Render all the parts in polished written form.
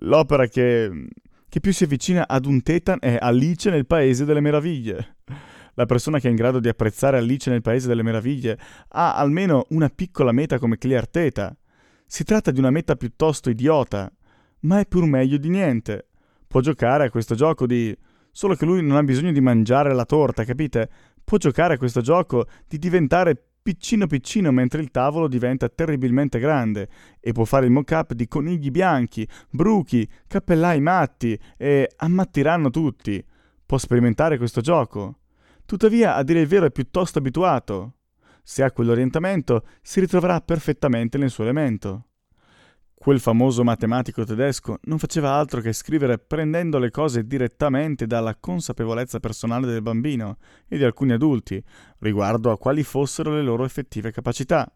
L'opera che più si avvicina ad un Tetan è Alice nel Paese delle Meraviglie. La persona che è in grado di apprezzare Alice nel Paese delle Meraviglie ha almeno una piccola meta come Claire Teta. Si tratta di una meta piuttosto idiota, ma è pur meglio di niente. Può giocare a questo gioco di... Solo che lui non ha bisogno di mangiare la torta, capite? Può giocare a questo gioco di diventare piccino piccino mentre il tavolo diventa terribilmente grande e può fare il mock-up di conigli bianchi, bruchi, cappellai matti e ammattiranno tutti. Può sperimentare questo gioco. Tuttavia, a dire il vero, è piuttosto abituato. Se ha quell'orientamento, si ritroverà perfettamente nel suo elemento. Quel famoso matematico tedesco non faceva altro che scrivere prendendo le cose direttamente dalla consapevolezza personale del bambino e di alcuni adulti riguardo a quali fossero le loro effettive capacità.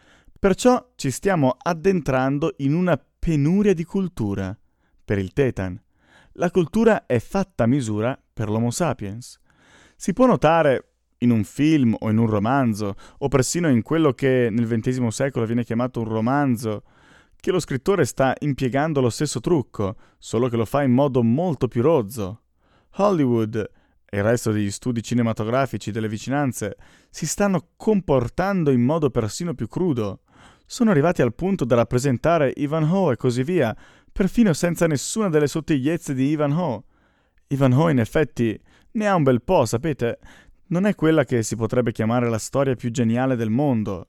Perciò ci stiamo addentrando in una penuria di cultura per il Tetan. La cultura è fatta a misura per l'Homo sapiens. Si può notare in un film o in un romanzo, o persino in quello che nel XX secolo viene chiamato un romanzo, che lo scrittore sta impiegando lo stesso trucco, solo che lo fa in modo molto più rozzo. Hollywood e il resto degli studi cinematografici delle vicinanze si stanno comportando in modo persino più crudo. Sono arrivati al punto da rappresentare Ivanhoe e così via, perfino senza nessuna delle sottigliezze di Ivanhoe. Ivanhoe in effetti ne ha un bel po', sapete? Non è quella che si potrebbe chiamare la storia più geniale del mondo.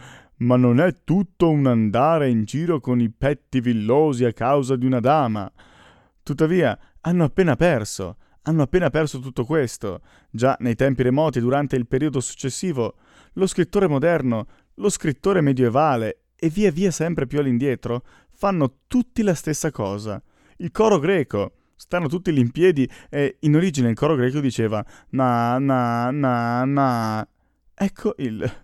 Ma non è tutto un andare in giro con i petti villosi a causa di una dama. Tuttavia, hanno appena perso tutto questo. Già nei tempi remoti, durante il periodo successivo, lo scrittore moderno, lo scrittore medievale e via via sempre più all'indietro, fanno tutti la stessa cosa. Il coro greco. Stanno tutti lì in piedi e in origine il coro greco diceva na na na na. Ecco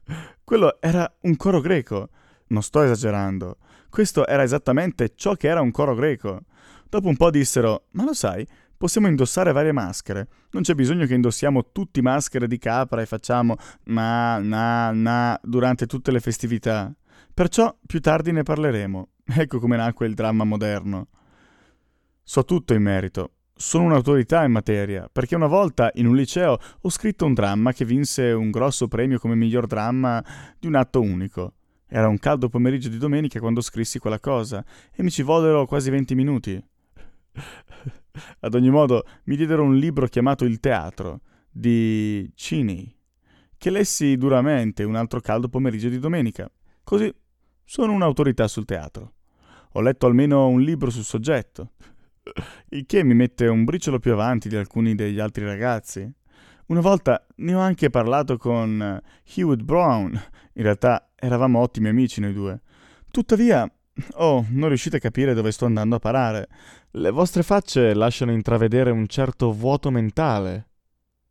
quello era un coro greco. Non sto esagerando. Questo era esattamente ciò che era un coro greco. Dopo un po' dissero, ma lo sai, possiamo indossare varie maschere. Non c'è bisogno che indossiamo tutti maschere di capra e facciamo na durante tutte le festività. Perciò più tardi ne parleremo. Ecco come nacque il dramma moderno. So tutto in merito. Sono un'autorità in materia, perché una volta in un liceo ho scritto un dramma che vinse un grosso premio come miglior dramma di un atto unico. Era un caldo pomeriggio di domenica quando scrissi quella cosa e mi ci vollero quasi 20 minuti. Ad ogni modo, mi diedero un libro chiamato Il teatro, di Cini, che lessi duramente un altro caldo pomeriggio di domenica. Così sono un'autorità sul teatro. Ho letto almeno un libro sul soggetto, il che mi mette un briciolo più avanti di alcuni degli altri ragazzi. Una volta ne ho anche parlato con Hewitt Brown. In realtà eravamo ottimi amici noi due. Tuttavia, non riuscite a capire dove sto andando a parare. Le vostre facce lasciano intravedere un certo vuoto mentale.